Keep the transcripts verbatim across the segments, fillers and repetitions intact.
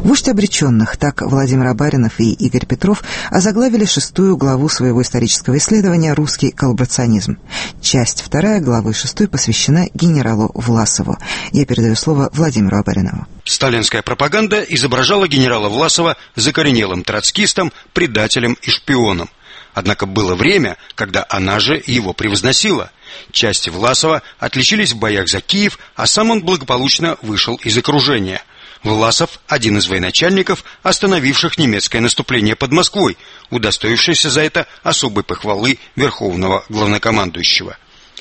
Вождь обреченных, так Владимир Абаринов и Игорь Петров озаглавили шестую главу своего исторического исследования «Русский коллаборационизм». Часть вторая главы шестой посвящена генералу Власову. Я передаю слово Владимиру Абаринову. Сталинская пропаганда изображала генерала Власова закоренелым троцкистом, предателем и шпионом. Однако было время, когда она же его превозносила. Части Власова отличились в боях за Киев, а сам он благополучно вышел из окружения. Власов – один из военачальников, остановивших немецкое наступление под Москвой, удостоившийся за это особой похвалы верховного главнокомандующего.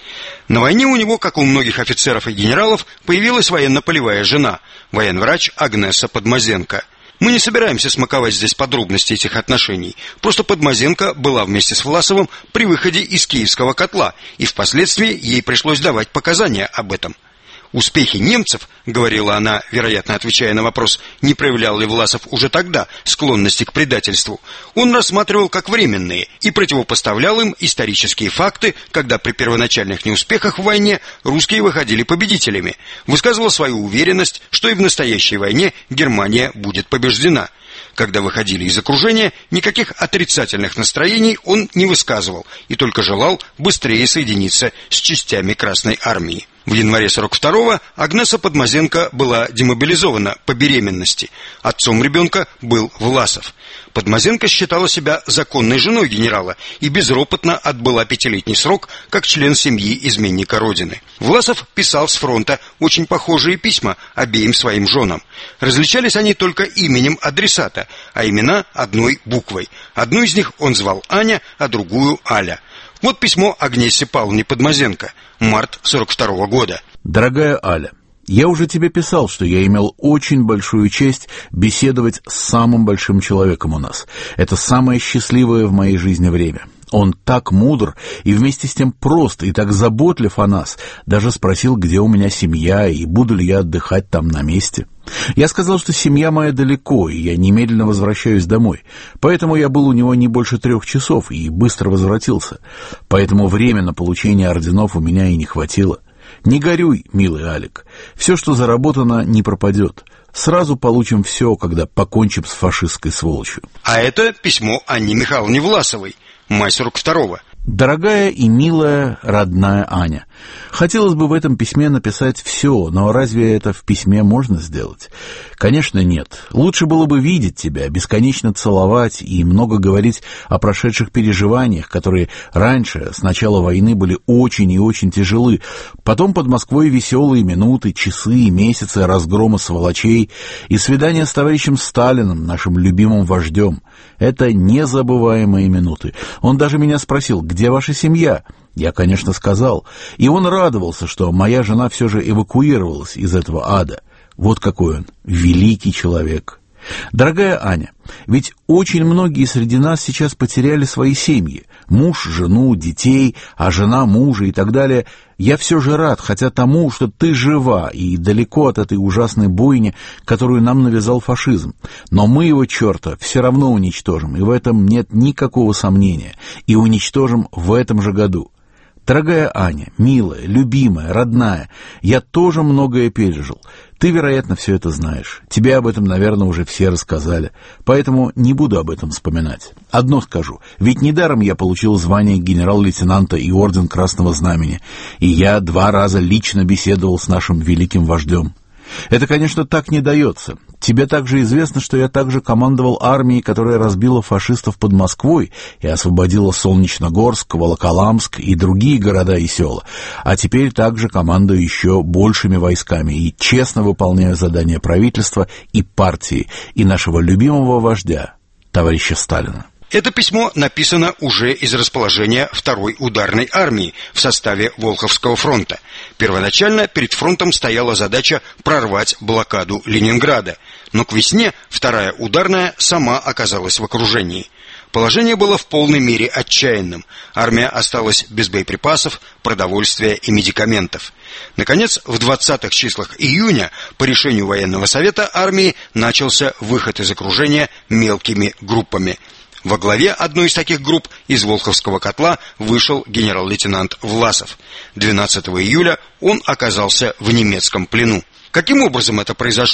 На войне у него, как у многих офицеров и генералов, появилась военно-полевая жена, военврач Агнеса Подмазенко. Мы не собираемся смаковать здесь подробности этих отношений. Просто Подмазенко была вместе с Власовым при выходе из Киевского котла, и впоследствии ей пришлось давать показания об этом. «Успехи немцев, — говорила она, вероятно, отвечая на вопрос, не проявлял ли Власов уже тогда склонности к предательству, он рассматривал как временные и противопоставлял им исторические факты, когда при первоначальных неуспехах в войне русские выходили победителями, высказывал свою уверенность, что и в настоящей войне Германия будет побеждена. Когда выходили из окружения, никаких отрицательных настроений он не высказывал и только желал быстрее соединиться с частями Красной Армии. В январе сорок второго Агнеса Подмазенко была демобилизована по беременности. Отцом ребенка был Власов. Подмазенко считала себя законной женой генерала и безропотно отбыла пятилетний срок как член семьи изменника Родины. Власов писал с фронта очень похожие письма обеим своим женам. Различались они только именем адресата, а имена одной буквой. Одну из них он звал Аня, а другую Аля. Вот письмо Агнессе Павловне Подмазенко, март сорок второго года. «Дорогая Аля, я уже тебе писал, что я имел очень большую честь беседовать с самым большим человеком у нас. Это самое счастливое в моей жизни время. Он так мудр и вместе с тем прост и так заботлив о нас. Даже спросил, где у меня семья и буду ли я отдыхать там на месте. Я сказал, что семья моя далеко, и я немедленно возвращаюсь домой. Поэтому я был у него не больше трех часов и быстро возвратился. Поэтому время на получение орденов у меня и не хватило. Не горюй, милый Алик. Все, что заработано, не пропадет. Сразу получим все, когда покончим с фашистской сволочью». А это письмо Анне Михайловне Власовой, май сорок второго. «Дорогая и милая родная Аня, хотелось бы в этом письме написать все, но разве это в письме можно сделать? Конечно, нет. Лучше было бы видеть тебя, бесконечно целовать и много говорить о прошедших переживаниях, которые раньше, с начала войны, были очень и очень тяжелы. Потом под Москвой веселые минуты, часы и месяцы разгрома сволочей и свидания с товарищем Сталиным, нашим любимым вождем. Это незабываемые минуты. Он даже меня спросил, где ваша семья? Я, конечно, сказал. И он радовался, что моя жена все же эвакуировалась из этого ада. Вот какой он, великий человек. Дорогая Аня, ведь очень многие среди нас сейчас потеряли свои семьи. Муж, жену, детей, а жена мужа и так далее. Я все же рад, хотя тому, что ты жива и далеко от этой ужасной бойни, которую нам навязал фашизм. Но мы его, черта, все равно уничтожим, и в этом нет никакого сомнения. И уничтожим в этом же году. Дорогая Аня, милая, любимая, родная, я тоже многое пережил. Ты, вероятно, все это знаешь. Тебе об этом, наверное, уже все рассказали. Поэтому не буду об этом вспоминать. Одно скажу. Ведь недаром я получил звание генерал-лейтенанта и орден Красного Знамени. И я два раза лично беседовал с нашим великим вождем. Это, конечно, так не дается. Тебе также известно, что я также командовал армией, которая разбила фашистов под Москвой и освободила Солнечногорск, Волоколамск и другие города и села. А теперь также командую еще большими войсками и честно выполняю задания правительства и партии, и нашего любимого вождя, товарища Сталина. Это письмо написано уже из расположения второй ударной армии в составе Волховского фронта. Первоначально перед фронтом стояла задача прорвать блокаду Ленинграда, но к весне вторая ударная сама оказалась в окружении. Положение было в полной мере отчаянным. Армия осталась без боеприпасов, продовольствия и медикаментов. Наконец, в двадцатых числах июня по решению военного совета армии начался выход из окружения мелкими группами. Во главе одной из таких групп из Волховского котла вышел генерал-лейтенант Власов. двенадцатого июля он оказался в немецком плену. Каким образом это произошло?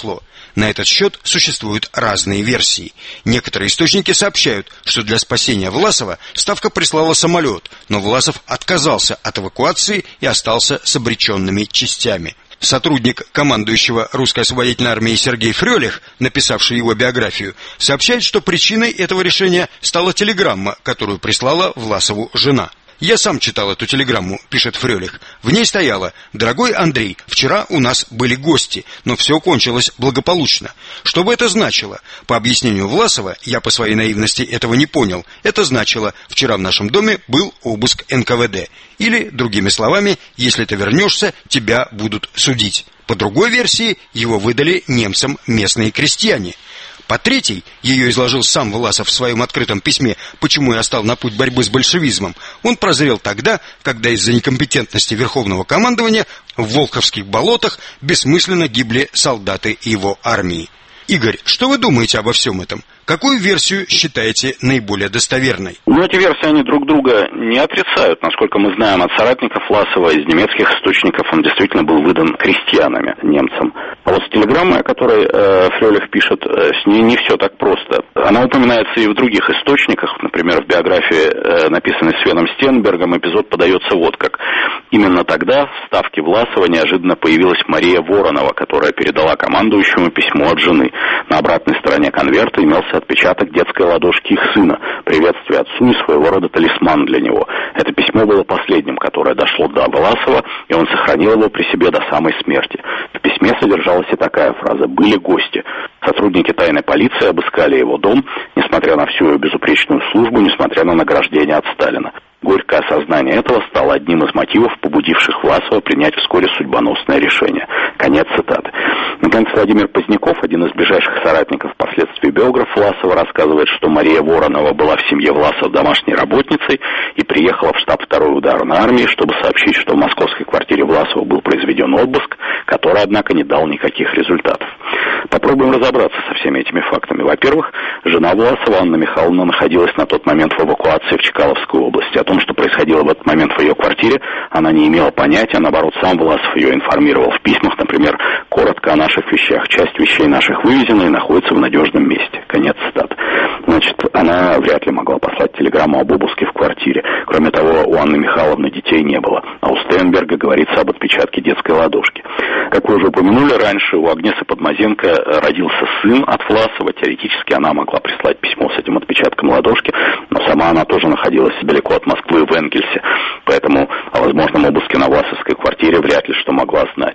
На этот счет существуют разные версии. Некоторые источники сообщают, что для спасения Власова Ставка прислала самолет, но Власов отказался от эвакуации и остался с обреченными частями. Сотрудник командующего русской освободительной армией Сергей Фрёлих, написавший его биографию, сообщает, что причиной этого решения стала телеграмма, которую прислала Власову жена. «Я сам читал эту телеграмму», — пишет Фрёлих. «В ней стояло: дорогой Андрей, вчера у нас были гости, но все кончилось благополучно». Что бы это значило? По объяснению Власова, я по своей наивности этого не понял, это значило: вчера в нашем доме был обыск эн ка вэ дэ. Или, другими словами, если ты вернешься, тебя будут судить. По другой версии, его выдали немцам местные крестьяне. По третьей, ее изложил сам Власов в своем открытом письме «Почему я стал на путь борьбы с большевизмом», он прозрел тогда, когда из-за некомпетентности Верховного командования в Волховских болотах бессмысленно гибли солдаты его армии. Игорь, что вы думаете обо всем этом? Какую версию считаете наиболее достоверной? Ну, эти версии, они друг друга не отрицают. Насколько мы знаем от соратников Власова, из немецких источников, он действительно был выдан крестьянами, немцам. А вот с телеграммой, о которой э, Фрёлих пишет, э, с ней не все так просто. Она упоминается и в других источниках. Например, в биографии, э, написанной Свеном Стенбергом, эпизод подается вот как. Именно тогда в Ставке Власова неожиданно появилась Мария Воронова, которая передала командующему письмо от жены. На обратной стороне конверта имелся отпечаток детской ладошки их сына, приветствие отцу и своего рода талисман для него. Это письмо было последним, которое дошло до Власова, и он сохранил его при себе до самой смерти. В письме содержалась и такая фраза: «Были гости». Сотрудники тайной полиции обыскали его дом, несмотря на всю его безупречную службу, несмотря на награждение от Сталина. Горькое осознание этого стало одним из мотивов, побудивших Власова принять вскоре судьбоносное решение. Конец цитаты. Наконец, Владимир Поздняков, один из ближайших соратников, впоследствии биограф Власова, рассказывает, что Мария Воронова была в семье Власова домашней работницей и приехала в штаб второй ударной армии, чтобы сообщить, что в московской квартире Власова был произведен обыск, который, однако, не дал никаких результатов. Попробуем разобраться со всеми этими фактами. Во-первых, жена Власова, Анна Михайловна, находилась на тот момент в эвакуации в Чкаловской области. О том, что происходило в этот момент в ее квартире, она не имела понятия. Наоборот, сам Власов ее информировал в письмах, например, коротко о наших вещах. Часть вещей наших вывезена и находится в надежном месте. Конец цитаты. Значит, она вряд ли могла послать телеграмму об обыске в квартире. Кроме того, у Анны Михайловны детей не было. А у Стенберга говорится об отпечатке детской ладошки. Как вы уже упомянули раньше, у Агнесы Подмазенко родился сын от Власова. Теоретически она могла прислать письмо с этим отпечатком ладошки, но сама она тоже находилась далеко от Москвы, в Энгельсе. Поэтому о возможном обыске на Власовской квартире вряд ли что могла знать.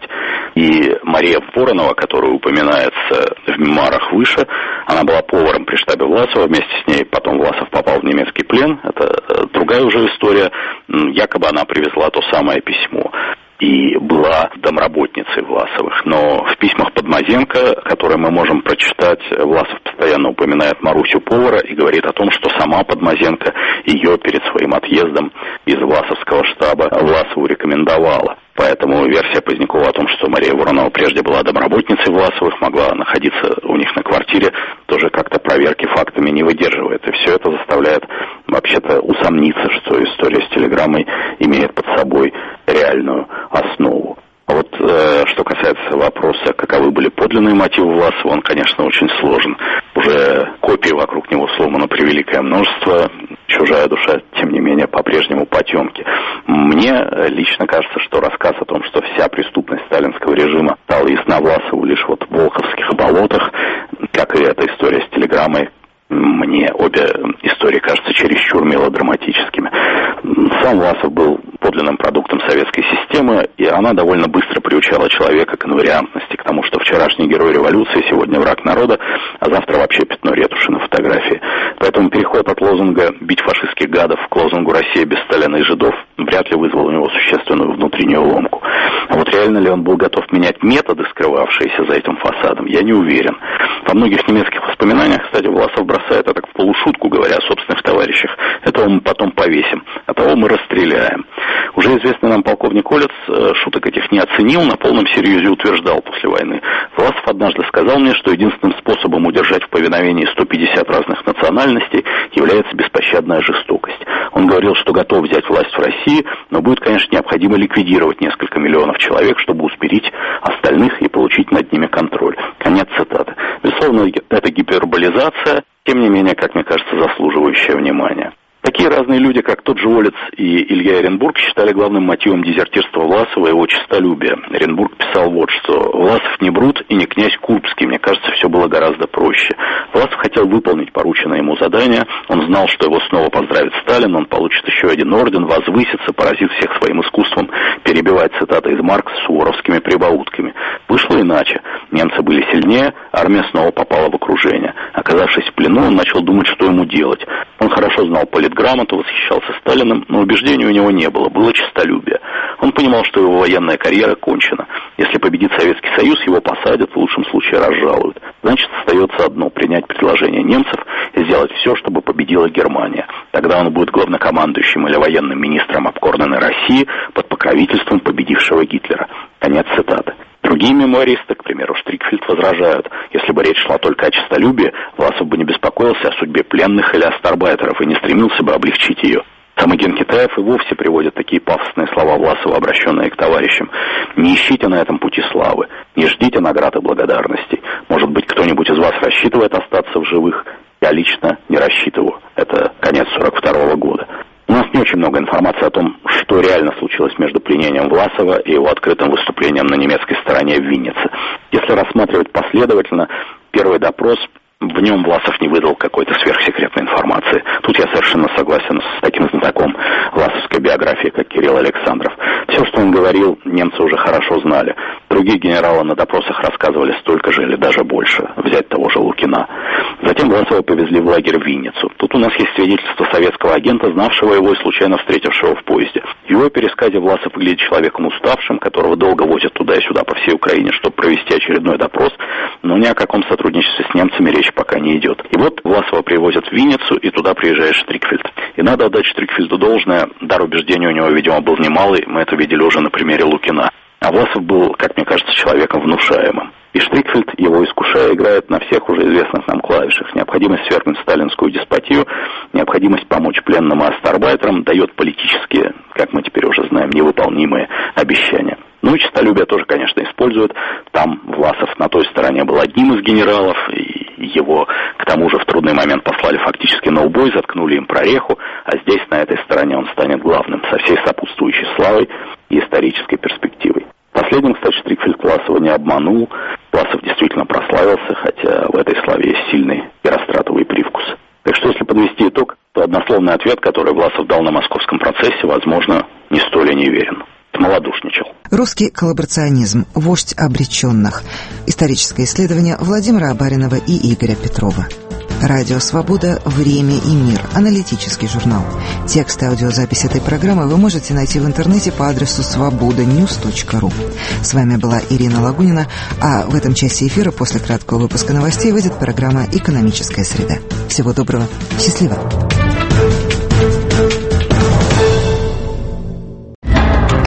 И Мария Воронова, которая упоминается в мемуарах выше, она была поваром при штабе Власова. Вместе с ней потом Власов попал в немецкий плен. Это другая уже история. Якобы она привезла то самое письмо и была домработницей Власовых. Но в письмах Подмазенко, которые мы можем прочитать, Власов постоянно упоминает Марусю повара и говорит о том, что сама Подмазенко ее перед своим отъездом из Власовского штаба Власову рекомендовала. Поэтому версия Позднякова о том, что Мария Воронова прежде была домработницей Власовых, могла находиться у них на квартире, тоже как-то проверки фактами не выдерживает. И все это заставляет вообще-то усомниться, что история с телеграммой имеет под собой реальную основу. А вот э, что касается вопроса, каковы были подлинные мотивы Власова, он, конечно, очень сложен. Уже копий вокруг него сломано превеликое множество. Чужая душа, тем не менее, по-прежнему потемки. Мне лично кажется, что рассказ о том, что вся преступность сталинского режима стала ясна Власову лишь вот в Волховских болотах, как и эта история с телеграммой, мне обе истории кажутся чересчур мелодраматическими. Сам Власов был подлинным продуктом советской системы, и она довольно быстро приучала человека к инвариантности, к тому, что вчерашний герой революции сегодня враг народа, а завтра вообще пятно ретуши на фотографии. Поэтому переход от лозунга «бить фашистских гадов» к лозунгу «Россия без Сталина и жидов» вряд ли вызвал у него существенную внутреннюю ломку. А вот реально ли он был готов менять методы, скрывавшиеся за этим фасадом, я не уверен. Во многих немецких воспоминаниях, кстати, Власов бросает это как в полушутку, говоря о собственных товарищах. Этого мы потом повесим, а того мы расстреляем. Уже известный нам полковник Олец шуток этих не оценил, на полном серьезе утверждал после войны: Власов однажды сказал мне, что единственным способом удержать в повиновении столкновении сто пятьдесят разных национальностей является беспощадная жестокость. Он говорил, что готов взять власть в России, но будет, конечно, необходимо ликвидировать несколько миллионов человек, чтобы усмирить остальных и получить над ними контроль. Конец цитаты. Безусловно, это гиперболизация, тем не менее, как мне кажется, заслуживающая внимания. Такие разные люди, как тот же Олец и Илья Эренбург, считали главным мотивом дезертирства Власова его честолюбие. Эренбург писал вот что: «Власов не Брут и не князь Курбский. Мне кажется, все было гораздо проще. Власов хотел выполнить порученное ему задание. Он знал, что его снова поздравит Сталин, он получит еще один орден, возвысится, поразит всех своим искусством перебивать цитаты из Маркса суворовскими прибаутками. Вышло иначе. Немцы были сильнее, армия снова попала в окружение. Оказавшись в плену, он начал думать, что ему делать. Он хорошо знал политграмоту, восхищался Сталиным, но убеждений у него не было, было честолюбие. Он понимал, что его военная карьера кончена. Если победит Советский Союз, его посадят, в лучшем случае разжалуют. Значит, остается одно — принять предложение немцев и сделать все, чтобы победила Германия. Тогда он будет главнокомандующим или военным министром обкорнанной России под покровительством победившего Гитлера». Конец цитаты. Другие мемуаристы, к примеру, Штрикфельд, возражают: если бы речь шла только о честолюбии, Власов бы не беспокоился о судьбе пленных или астарбайтеров и не стремился бы облегчить ее. Сам Эген Китаев и вовсе приводит такие пафосные слова Власова, обращенные к товарищам: «Не ищите на этом пути славы, не ждите наград и благодарностей. Может быть, кто-нибудь из вас рассчитывает остаться в живых? Я лично не рассчитываю». Это конец сорок второго года. У нас не очень много информации о том, что реально случилось между пленением Власова и его открытым выступлением на немецкой стороне в Виннице. Если рассматривать последовательно, первый допрос, в нем Власов не выдал какой-то сверхсекретной информации. Тут я совершенно согласен с таким знатоком власовской биографии, как Кирилл Александров. Все, что он говорил, немцы уже хорошо знали. Другие генералы на допросах рассказывали столько же или даже больше. Взять того же Лукина. Затем Власова повезли в лагерь в Винницу. Тут у нас есть свидетельство советского агента, знавшего его и случайно встретившего в поезде. В его пересказе Власов выглядит человеком уставшим, которого долго возят туда и сюда по всей Украине, чтобы провести очередной допрос, но ни о каком сотрудничестве с немцами речь пока не идет. И вот Власова привозят в Винницу, и туда приезжает Штрикфельд. И надо отдать Штрикфельду должное, дар убеждения у него, видимо, был немалый, мы это видели уже на примере Лукина. А Власов был, как мне кажется, человеком внушаемым. И Штрикфельд, его искушая, играет на всех уже известных нам клавишах. Необходимость свергнуть сталинскую деспотию, необходимость помочь пленным и астарбайтерам дает политические, как мы теперь уже знаем, невыполнимые обещания. Ну и честолюбие тоже, конечно, используют. Там Власов на той стороне был одним из генералов, и его, к тому же, в трудный момент послали фактически на убой, заткнули им прореху, а здесь, на этой стороне, он станет главным, со всей сопутствующей славой и исторической перспективой. Последним, кстати, Штрикфельд Власова не обманул. Власов действительно прославился, хотя в этой славе есть сильный геростратовый привкус. Так что, если подвести итог, то однословный ответ, который Власов дал на московском процессе, возможно, не столь и неверен. Смолодушничал. Русский коллаборационизм. Вождь обреченных. Историческое исследование Владимира Абаринова и Игоря Петрова. Радио «Свобода. Время и мир». Аналитический журнал. Текст и аудиозапись этой программы вы можете найти в интернете по адресу свобода ньюс точка ру. С вами была Ирина Лагунина, а в этом часе эфира после краткого выпуска новостей выйдет программа «Экономическая среда». Всего доброго. Счастливо.